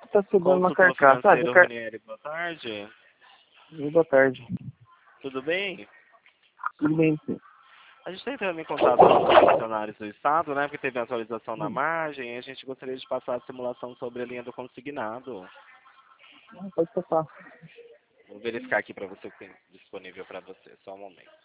tá subindo uma Consultor carcaça. financeiro Ranieri, boa tarde. Boa tarde. Tudo bem? Tudo bem, sim. A gente está entrando em contato com os funcionários do Estado, né? Porque teve atualização na margem e a gente gostaria de passar a simulação sobre a linha do consignado. Não, pode passar. Vou verificar aqui para você o que tem disponível para você. Só um momento.